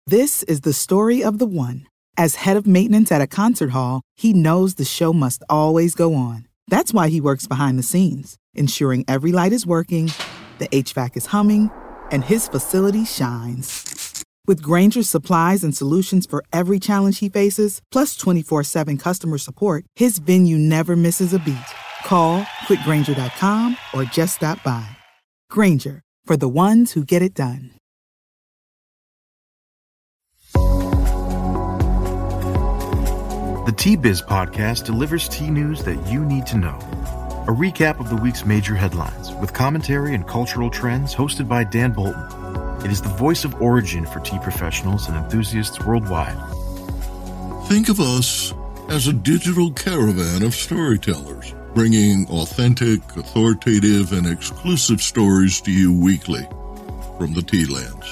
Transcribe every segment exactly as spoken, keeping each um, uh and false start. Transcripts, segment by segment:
This is the story of the one. As head of maintenance at a concert hall, he knows the show must always go on. That's why he works behind the scenes, ensuring every light is working, the H V A C is humming, and his facility shines. With Grainger's supplies and solutions for every challenge he faces, plus twenty-four seven customer support, his venue never misses a beat. Call quick grainger dot com or just stop by. Grainger, for the ones who get it done. The T-Biz podcast delivers tea news that you need to know. A recap of the week's major headlines with commentary and cultural trends hosted by Dan Bolton. It is the voice of origin for tea professionals and enthusiasts worldwide. Think of us as a digital caravan of storytellers, bringing authentic, authoritative, and exclusive stories to you weekly from the Tea Lands.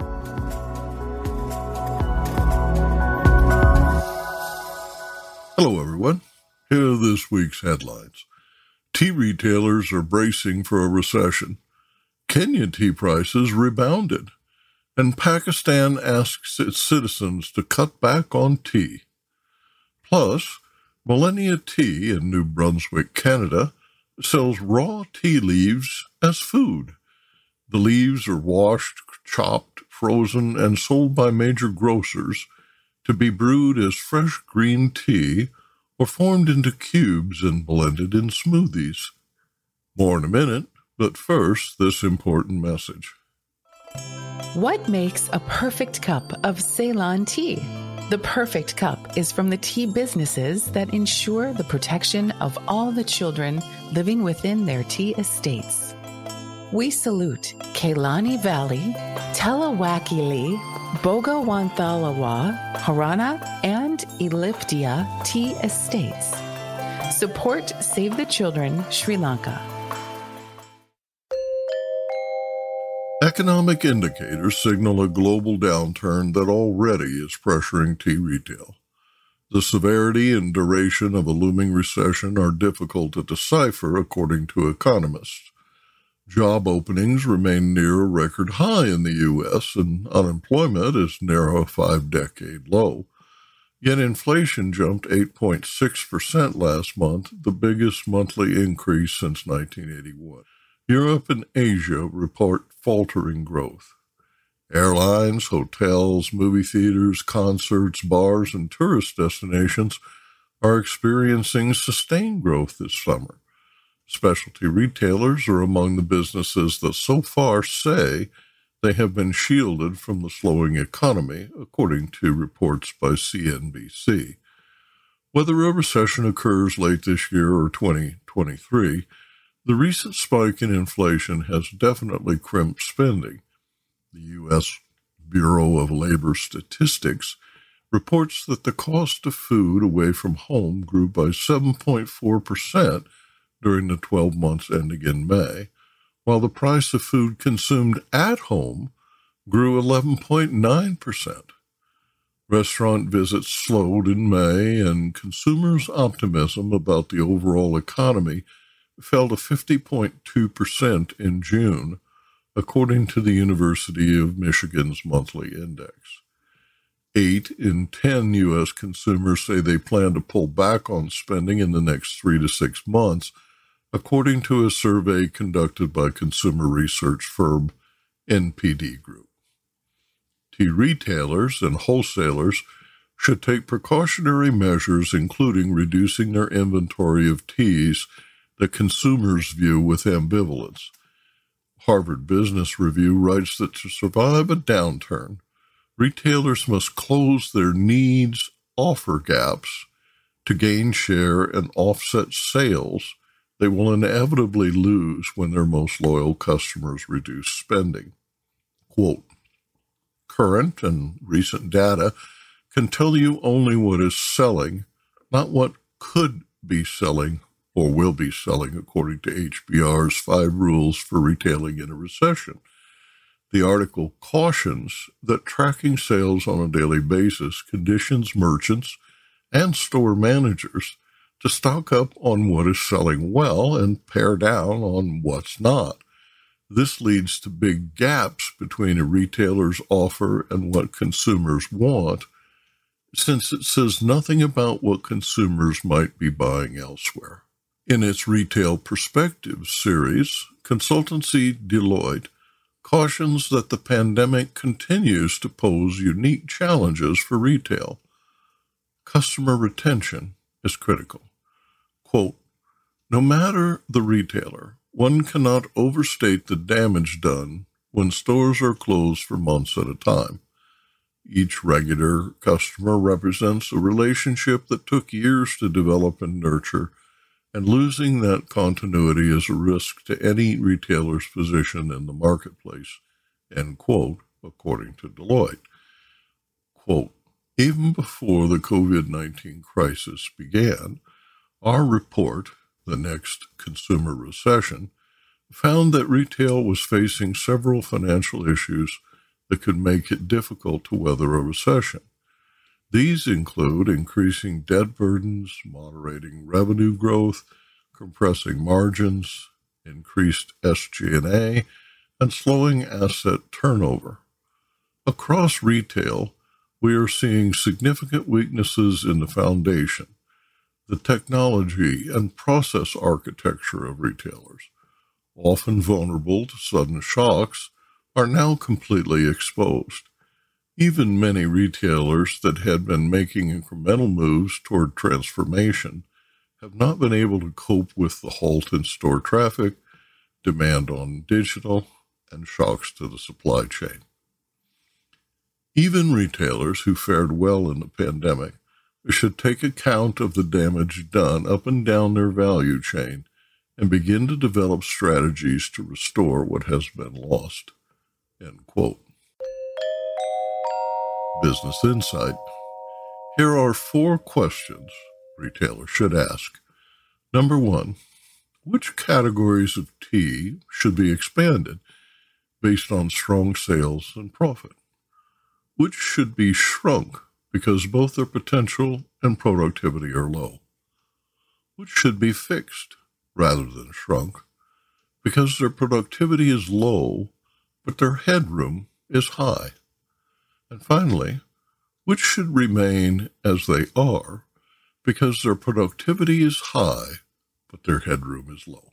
Hello, everyone. Here are this week's headlines. Tea retailers are bracing for a recession. Kenya tea prices rebounded. And Pakistan asks its citizens to cut back on tea. Plus, Millennia Tea in New Brunswick, Canada, sells raw tea leaves as food. The leaves are washed, chopped, frozen, and sold by major grocers to be brewed as fresh green tea or formed into cubes and blended in smoothies. More in a minute, but first, this important message. What makes a perfect cup of Ceylon tea? The perfect cup is from the tea businesses that ensure the protection of all the children living within their tea estates. We salute Kailani Valley, Telawakili, Bogawantalawa, Harana, and Elliptia tea estates. Support Save the Children, Sri Lanka. Economic indicators signal a global downturn that already is pressuring tea retail. The severity and duration of a looming recession are difficult to decipher, according to economists. Job openings remain near a record high in the U S, and unemployment is near a five-decade low. Yet inflation jumped eight point six percent last month, the biggest monthly increase since nineteen eighty-one. Europe and Asia report faltering growth. Airlines, hotels, movie theaters, concerts, bars, and tourist destinations are experiencing sustained growth this summer. Specialty retailers are among the businesses that so far say they have been shielded from the slowing economy, according to reports by C N B C. Whether a recession occurs late this year or twenty twenty-three, the recent spike in inflation has definitely crimped spending. The U S Bureau of Labor Statistics reports that the cost of food away from home grew by seven point four percent during the twelve months ending in May, while the price of food consumed at home grew eleven point nine percent. Restaurant visits slowed in May, and consumers' optimism about the overall economy fell to fifty point two percent in June, according to the University of Michigan's monthly index. Eight in ten U S consumers say they plan to pull back on spending in the next three to six months, according to a survey conducted by consumer research firm N P D Group. Tea retailers and wholesalers should take precautionary measures, including reducing their inventory of teas that consumers view with ambivalence. Harvard Business Review writes that to survive a downturn, retailers must close their needs offer gaps to gain share and offset sales they will inevitably lose when their most loyal customers reduce spending. Quote, current and recent data can tell you only what is selling, not what could be selling or will be selling, according to H B R's Five Rules for Retailing in a Recession. The article cautions that tracking sales on a daily basis conditions merchants and store managers to stock up on what is selling well and pare down on what's not. This leads to big gaps between a retailer's offer and what consumers want, since it says nothing about what consumers might be buying elsewhere. In its Retail Perspectives series, consultancy Deloitte cautions that the pandemic continues to pose unique challenges for retail. Customer retention is critical. Quote, "No matter the retailer, one cannot overstate the damage done when stores are closed for months at a time. Each regular customer represents a relationship that took years to develop and nurture, and losing that continuity is a risk to any retailer's position in the marketplace," end quote, according to Deloitte. Quote, "Even before the COVID nineteen crisis began, our report, The Next Consumer Recession, found that retail was facing several financial issues that could make it difficult to weather a recession. These include increasing debt burdens, moderating revenue growth, compressing margins, increased S G and A, and slowing asset turnover. Across retail, we are seeing significant weaknesses in the foundation, the technology and process architecture of retailers, often vulnerable to sudden shocks, are now completely exposed. Even many retailers that had been making incremental moves toward transformation have not been able to cope with the halt in store traffic, demand on digital, and shocks to the supply chain. Even retailers who fared well in the pandemic should take account of the damage done up and down their value chain and begin to develop strategies to restore what has been lost." End quote. Business Insight. Here are four questions retailers should ask. Number one, which categories of tea should be expanded based on strong sales and profit? Which should be shrunk because both their potential and productivity are low? Which should be fixed rather than shrunk because their productivity is low, but their headroom is high? And finally, which should remain as they are because their productivity is high, but their headroom is low?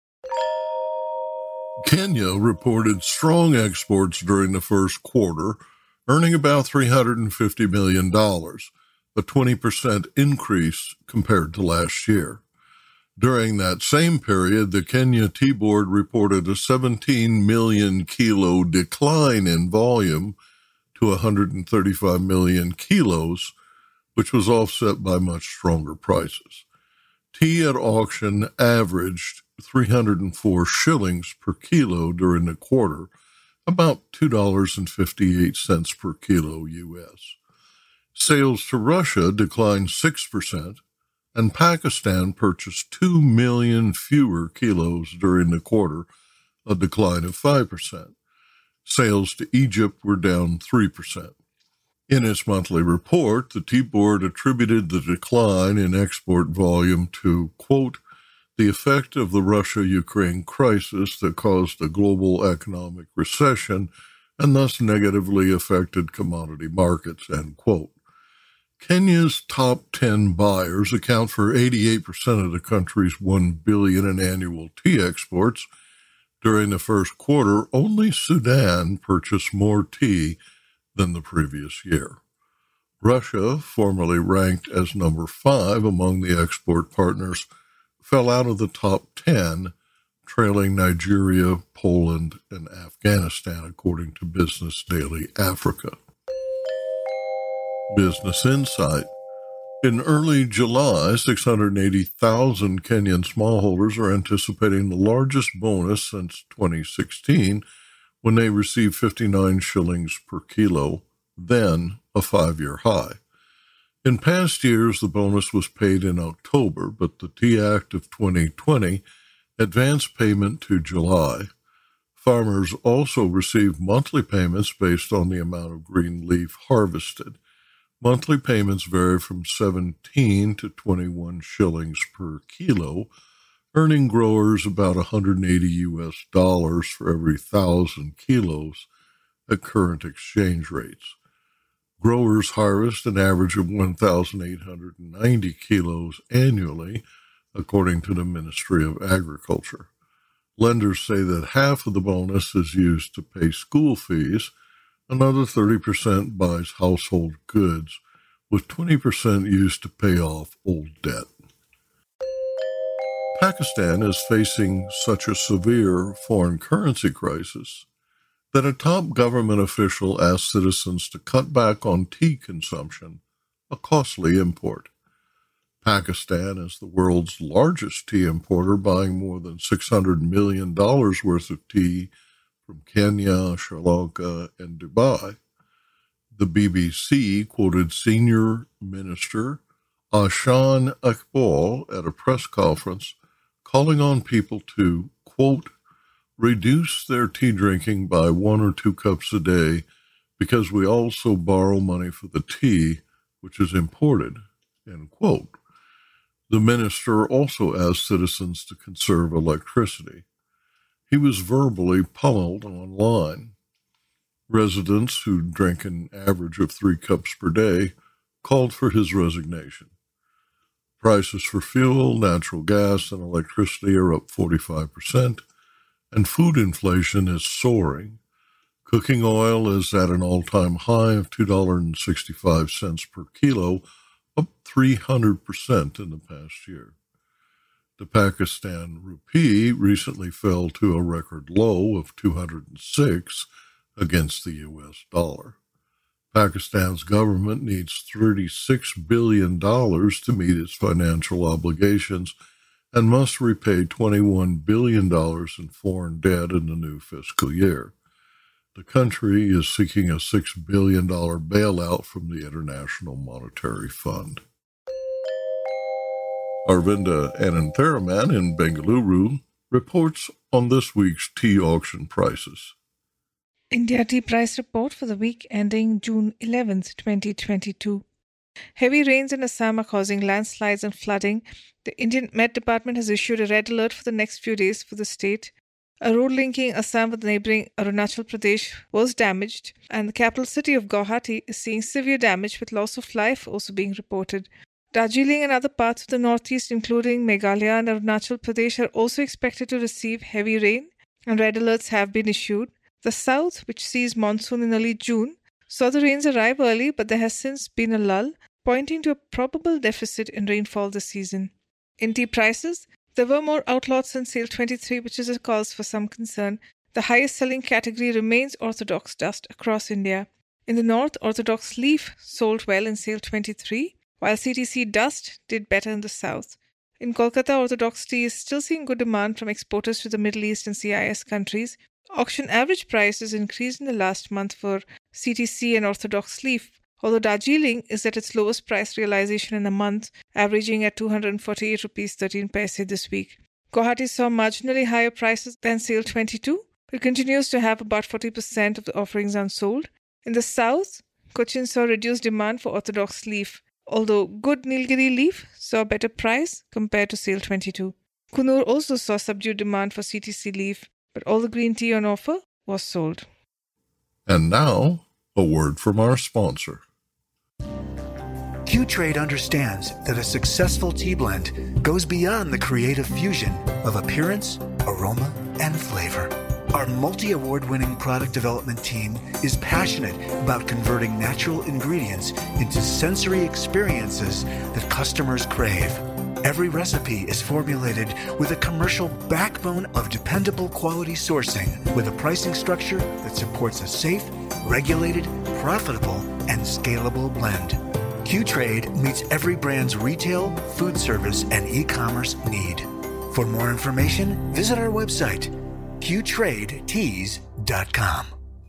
Kenya reported strong exports during the first quarter, earning about three hundred fifty million dollars, a twenty percent increase compared to last year. During that same period, the Kenya Tea Board reported a seventeen million kilo decline in volume to one hundred thirty-five million kilos, which was offset by much stronger prices. Tea at auction averaged three hundred four shillings per kilo during the quarter, about two dollars and fifty-eight cents per kilo U S. Sales to Russia declined six percent, and Pakistan purchased two million fewer kilos during the quarter, a decline of five percent. Sales to Egypt were down three percent. In its monthly report, the Tea Board attributed the decline in export volume to, quote, "the effect of the Russia-Ukraine crisis that caused a global economic recession and thus negatively affected commodity markets," end quote. Kenya's top ten buyers account for eighty-eight percent of the country's one billion dollars in annual tea exports. During the first quarter, only Sudan purchased more tea than the previous year. Russia, formerly ranked as number five among the export partners, fell out of the top ten, trailing Nigeria, Poland, and Afghanistan, according to Business Daily Africa. Business Insight. In early July, six hundred eighty thousand Kenyan smallholders are anticipating the largest bonus since twenty sixteen, when they received fifty-nine shillings per kilo, then a five-year high. In past years, the bonus was paid in October, but the Tea Act of twenty twenty advanced payment to July. Farmers also received monthly payments based on the amount of green leaf harvested. Monthly payments vary from seventeen to twenty-one shillings per kilo, earning growers about one hundred eighty U S dollars for every thousand kilos at current exchange rates. Growers harvest an average of one thousand eight hundred ninety kilos annually, according to the Ministry of Agriculture. Lenders say that half of the bonus is used to pay school fees, another thirty percent buys household goods, with twenty percent used to pay off old debt. Pakistan is facing such a severe foreign currency crisis that a top government official asked citizens to cut back on tea consumption, a costly import. Pakistan is the world's largest tea importer, buying more than six hundred million dollars worth of tea from Kenya, Sri Lanka, and Dubai. The B B C quoted Senior Minister Ahsan Iqbal at a press conference calling on people to, quote, reduce their tea drinking by one or two cups a day because we also borrow money for the tea, which is imported, end quote. The minister also asked citizens to conserve electricity. He was verbally pummeled online. Residents who drink an average of three cups per day called for his resignation. Prices for fuel, natural gas, and electricity are up forty-five percent, and food inflation is soaring. Cooking oil is at an all-time high of two dollars and sixty-five cents per kilo, up three hundred percent in the past year. The Pakistan rupee recently fell to a record low of two hundred six against the U S dollar. Pakistan's government needs thirty-six billion dollars to meet its financial obligations and must repay twenty-one billion dollars in foreign debt in the new fiscal year. The country is seeking a six billion dollars bailout from the International Monetary Fund. Arvinda Anantharaman in Bengaluru reports on this week's tea auction prices. India Tea Price Report for the week ending June eleventh, twenty twenty-two. Heavy rains in Assam are causing landslides and flooding. The Indian Met Department has issued a red alert for the next few days for the state. A road linking Assam with neighbouring Arunachal Pradesh was damaged, and the capital city of Guwahati is seeing severe damage with loss of life also being reported. Darjeeling and other parts of the northeast, including Meghalaya and Arunachal Pradesh, are also expected to receive heavy rain, and red alerts have been issued. The south, which sees monsoon in early June, saw the rains arrive early, but there has since been a lull, pointing to a probable deficit in rainfall this season. In tea prices, there were more outlots in sale twenty-three, which is a cause for some concern. The highest selling category remains Orthodox dust across India. In the north, Orthodox leaf sold well in sale twenty-three, while C T C dust did better in the south. In Kolkata, Orthodox tea is still seeing good demand from exporters to the Middle East and C I S countries. Auction average prices increased in the last month for C T C and Orthodox leaf, although Darjeeling is at its lowest price realization in a month, averaging at two hundred forty-eight rupees thirteen paise this week. Guwahati saw marginally higher prices than sale twenty-two, but continues to have about forty percent of the offerings unsold. In the south, Cochin saw reduced demand for Orthodox leaf, although good Nilgiri leaf saw a better price compared to sale twenty-two. Coonoor also saw subdued demand for C T C leaf, but all the green tea on offer was sold. And now, a word from our sponsor. Q-Trade understands that a successful tea blend goes beyond the creative fusion of appearance, aroma, and flavor. Our multi-award-winning product development team is passionate about converting natural ingredients into sensory experiences that customers crave. Every recipe is formulated with a commercial backbone of dependable quality sourcing with a pricing structure that supports a safe, regulated, profitable, and scalable blend. Q-Trade meets every brand's retail, food service, and e-commerce need. For more information, visit our website, q trade teas dot com.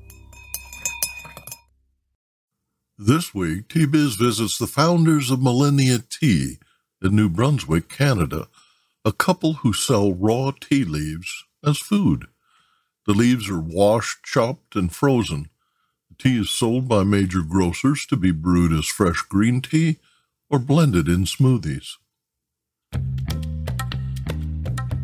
This week, T-Biz visits the founders of Millennia Tea in New Brunswick, Canada, a couple who sell raw tea leaves as food. The leaves are washed, chopped, and frozen. The tea is sold by major grocers to be brewed as fresh green tea or blended in smoothies.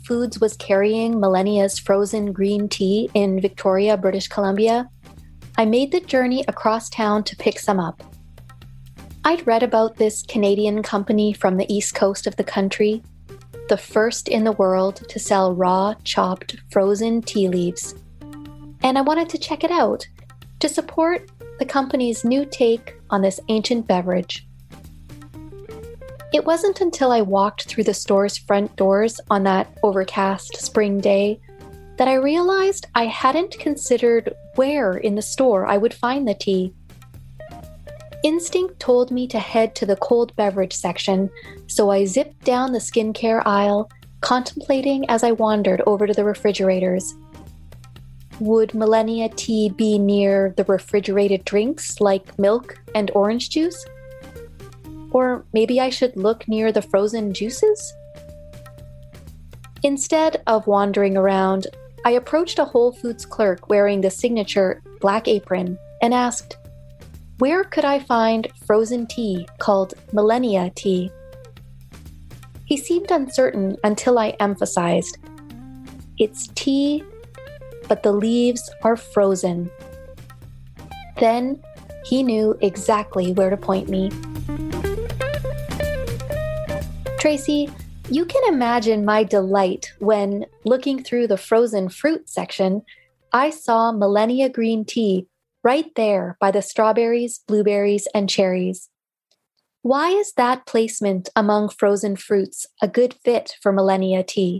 Foods was carrying Millennia's frozen green tea in Victoria, British Columbia, I made the journey across town to pick some up. I'd read about this Canadian company from the east coast of the country, the first in the world to sell raw, chopped, frozen tea leaves. And I wanted to check it out to support the company's new take on this ancient beverage. It wasn't until I walked through the store's front doors on that overcast spring day that I realized I hadn't considered where in the store I would find the tea. Instinct told me to head to the cold beverage section, so I zipped down the skincare aisle, contemplating as I wandered over to the refrigerators. Would Millennia tea be near the refrigerated drinks like milk and orange juice? Or maybe I should look near the frozen juices? Instead of wandering around, I approached a Whole Foods clerk wearing the signature black apron and asked, where could I find frozen tea called Millennia tea? He seemed uncertain until I emphasized, it's tea, but the leaves are frozen. Then he knew exactly where to point me. Tracy, you can imagine my delight when, looking through the frozen fruit section, I saw Millennia green tea right there by the strawberries, blueberries, and cherries. Why is that placement among frozen fruits a good fit for Millennia tea?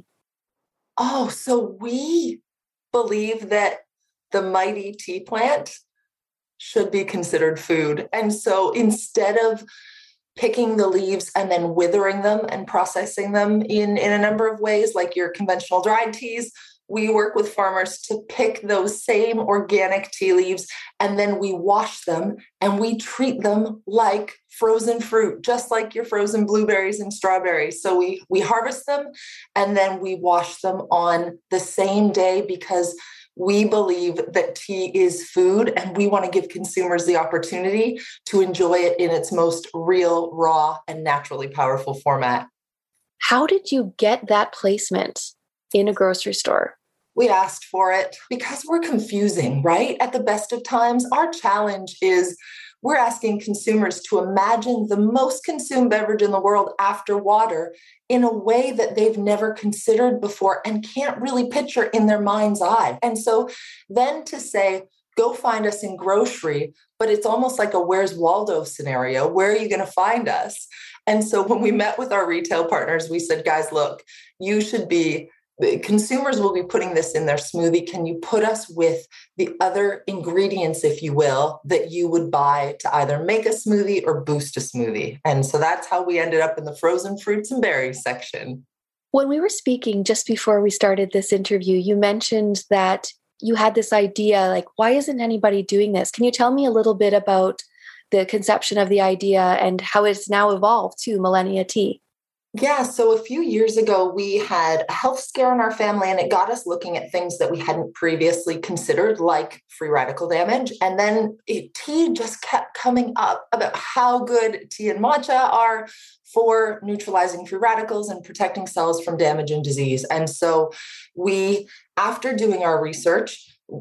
Oh, so we believe that the mighty tea plant should be considered food. And so instead of picking the leaves and then withering them and processing them in, in a number of ways, like your conventional dried teas, we work with farmers to pick those same organic tea leaves, and then we wash them and we treat them like frozen fruit, just like your frozen blueberries and strawberries. So we, we harvest them and then we wash them on the same day because we believe that tea is food and we want to give consumers the opportunity to enjoy it in its most real, raw, and naturally powerful format. How did you get that placement in a grocery store? We asked for it because we're confusing, right? At the best of times, our challenge is we're asking consumers to imagine the most consumed beverage in the world after water in a way that they've never considered before and can't really picture in their mind's eye. And so then to say, go find us in grocery, but it's almost like a Where's Waldo scenario. Where are you going to find us? And so when we met with our retail partners, we said, guys, look, you should be consumers will be putting this in their smoothie. Can you put us with the other ingredients, if you will, that you would buy to either make a smoothie or boost a smoothie? And so that's how we ended up in the frozen fruits and berries section. When we were speaking just before we started this interview, you mentioned that you had this idea, like, why isn't anybody doing this? Can you tell me a little bit about the conception of the idea and how it's now evolved to Millennia tea? Yeah, so a few years ago, we had a health scare in our family, and it got us looking at things that we hadn't previously considered, like free radical damage. And then it, tea just kept coming up about how good tea and matcha are for neutralizing free radicals and protecting cells from damage and disease. And so we, after doing our research,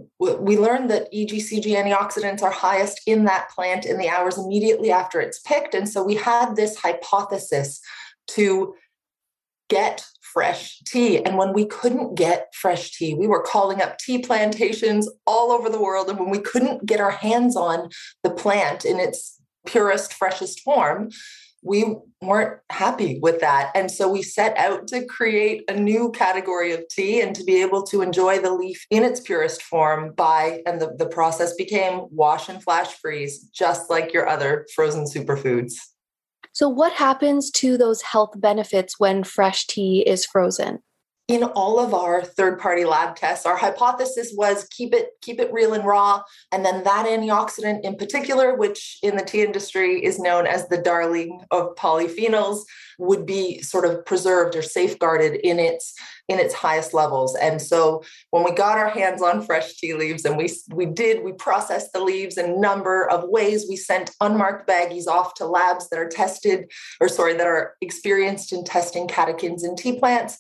we learned that E G C G antioxidants are highest in that plant in the hours immediately after it's picked. And so we had this hypothesis to get fresh tea. And when we couldn't get fresh tea, we were calling up tea plantations all over the world. And when we couldn't get our hands on the plant in its purest, freshest form, we weren't happy with that. And so we set out to create a new category of tea and to be able to enjoy the leaf in its purest form by, and the, the process became wash and flash freeze, just like your other frozen superfoods. So what happens to those health benefits when fresh tea is frozen? In all of our third-party lab tests, our hypothesis was keep it keep it real and raw. And then that antioxidant in particular, which in the tea industry is known as the darling of polyphenols, would be sort of preserved or safeguarded in its in its highest levels. And so when we got our hands on fresh tea leaves, and we we did, we processed the leaves in a number of ways. We sent unmarked baggies off to labs that are tested, or sorry, that are experienced in testing catechins in tea plants.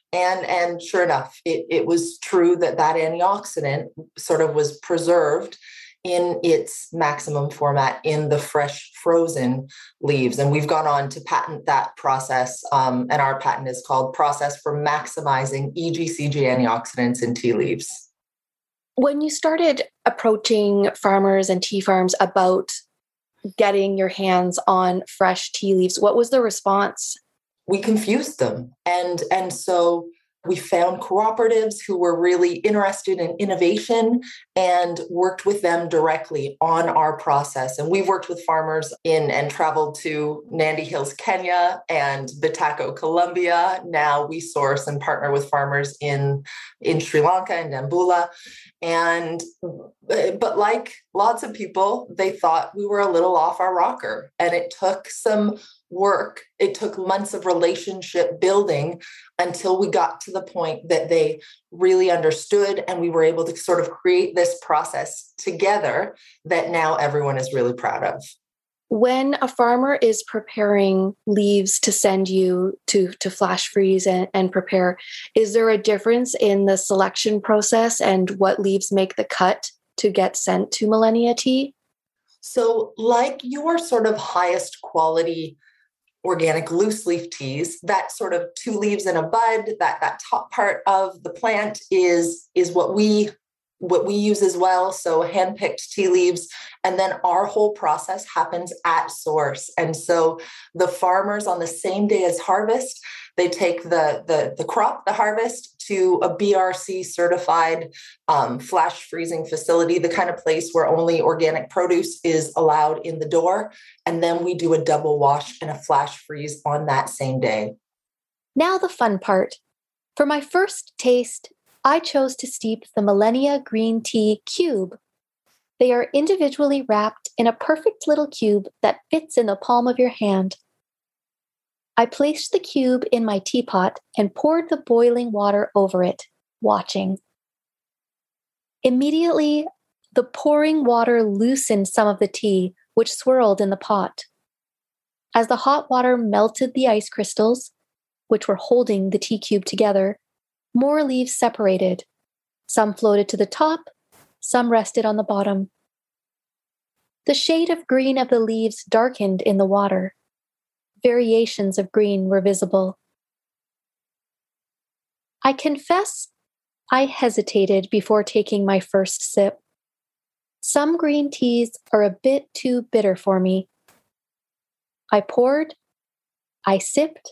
And, and sure enough, it, it was true that that antioxidant sort of was preserved in its maximum format in the fresh frozen leaves. And we've gone on to patent that process. Um, and our patent is called Process for Maximizing E G C G Antioxidants in Tea Leaves. When you started approaching farmers and tea farms about getting your hands on fresh tea leaves, what was the response? We confused them. And, and so we found cooperatives who were really interested in innovation and worked with them directly on our process. And we've worked with farmers in and traveled to Nandi Hills, Kenya and Bitako, Colombia. Now we source and partner with farmers in, in Sri Lanka and Dambulla. And, but like lots of people, they thought we were a little off our rocker. And it took some work. It took months of relationship building until we got to the point that they really understood and we were able to sort of create this process together that now everyone is really proud of. When a farmer is preparing leaves to send you to, to flash freeze and, and prepare, is there a difference in the selection process and what leaves make the cut to get sent to Millennia Tea? So like your sort of highest quality organic loose leaf teas, that sort of two leaves in a bud, that, that top part of the plant is, is what we what we use as well. So hand-picked tea leaves. And then our whole process happens at source. And so the farmers on the same day as harvest, they take the, the, the crop, the harvest, to a B R C certified um, flash freezing facility, the kind of place where only organic produce is allowed in the door. And then we do a double wash and a flash freeze on that same day. Now the fun part. For my first taste, I chose to steep the Millennia Green Tea Cube. They are individually wrapped in a perfect little cube that fits in the palm of your hand. I placed the cube in my teapot and poured the boiling water over it, watching. Immediately, the pouring water loosened some of the tea, which swirled in the pot. As the hot water melted the ice crystals, which were holding the tea cube together, more leaves separated. Some floated to the top, some rested on the bottom. The shade of green of the leaves darkened in the water. Variations of green were visible. I confess I hesitated before taking my first sip. Some green teas are a bit too bitter for me. I poured, I sipped,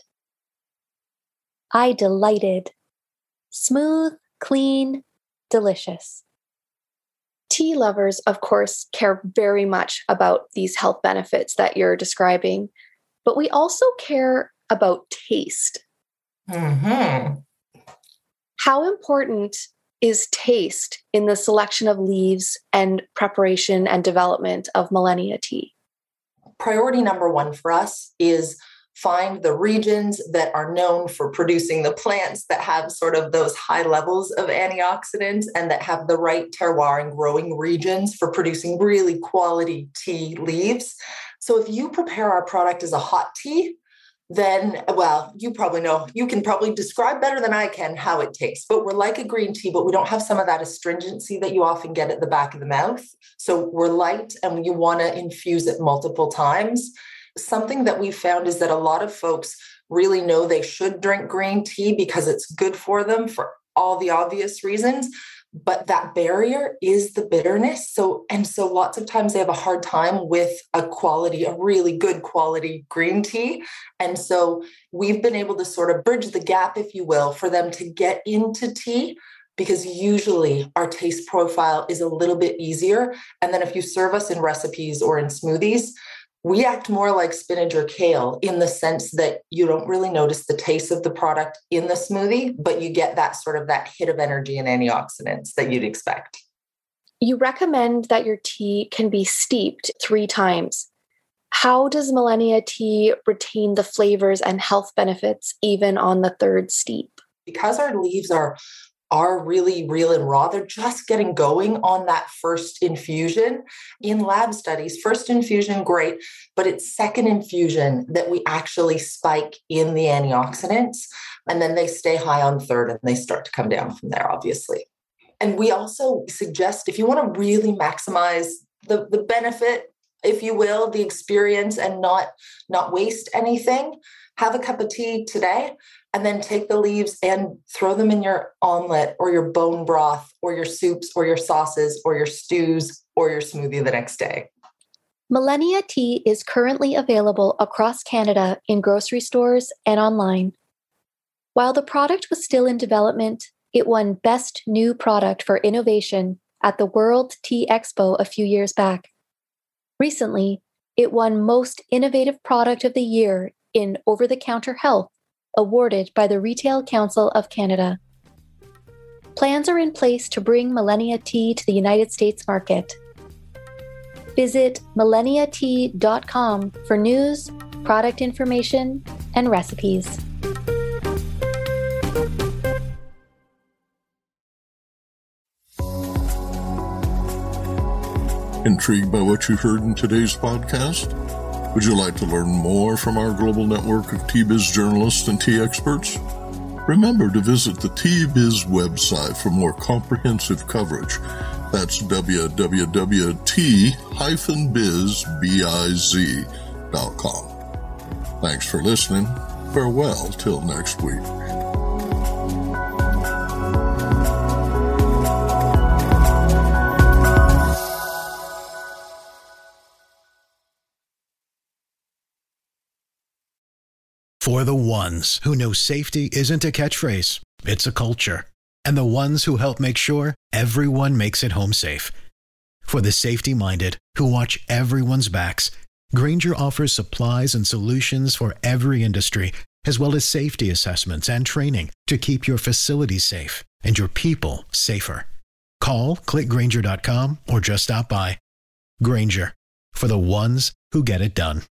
I delighted. Smooth, clean, delicious. Tea lovers, of course, care very much about these health benefits that you're describing, but we also care about taste. Mm-hmm. How important is taste in the selection of leaves and preparation and development of Millennia Tea? Priority number one for us is find the regions that are known for producing the plants that have sort of those high levels of antioxidants and that have the right terroir and growing regions for producing really quality tea leaves. So if you prepare our product as a hot tea, then, well, you probably know, you can probably describe better than I can how it tastes, but we're like a green tea, but we don't have some of that astringency that you often get at the back of the mouth. So we're light and you want to infuse it multiple times. Something that we found is that a lot of folks really know they should drink green tea because it's good for them for all the obvious reasons. But that barrier is the bitterness. So, and so lots of times they have a hard time with a quality, a really good quality green tea. And so we've been able to sort of bridge the gap, if you will, for them to get into tea, because usually our taste profile is a little bit easier. And then if you serve us in recipes or in smoothies, we act more like spinach or kale in the sense that you don't really notice the taste of the product in the smoothie, but you get that sort of that hit of energy and antioxidants that you'd expect. You recommend that your tea can be steeped three times. How does Millennia Tea retain the flavors and health benefits even on the third steep? Because our leaves are are really real and raw. They're just getting going on that first infusion in lab studies. First infusion, great, but it's second infusion that we actually spike in the antioxidants, and then they stay high on third and they start to come down from there, obviously. And we also suggest, if you want to really maximize the, the benefit, if you will, the experience, and not, not waste anything, have a cup of tea today, and then take the leaves and throw them in your omelet or your bone broth or your soups or your sauces or your stews or your smoothie the next day. Millennia Tea is currently available across Canada in grocery stores and online. While the product was still in development, it won Best New Product for Innovation at the World Tea Expo a few years back. Recently, it won Most Innovative Product of the Year in Over-the-Counter Health, awarded by the Retail Council of Canada. Plans are in place to bring Millennia Tea to the United States market. Visit millennia tea dot com for news, product information, and recipes. Intrigued by what you heard in today's podcast? Would you like to learn more from our global network of Tea Biz journalists and tea experts? Remember to visit the Tea Biz website for more comprehensive coverage. That's w w w dot tea dash biz dot com. Thanks for listening. Farewell till next week. For the ones who know safety isn't a catchphrase, it's a culture. And the ones who help make sure everyone makes it home safe. For the safety-minded who watch everyone's backs, Grainger offers supplies and solutions for every industry, as well as safety assessments and training to keep your facilities safe and your people safer. Call, click Grainger dot com, or just stop by. Grainger, for the ones who get it done.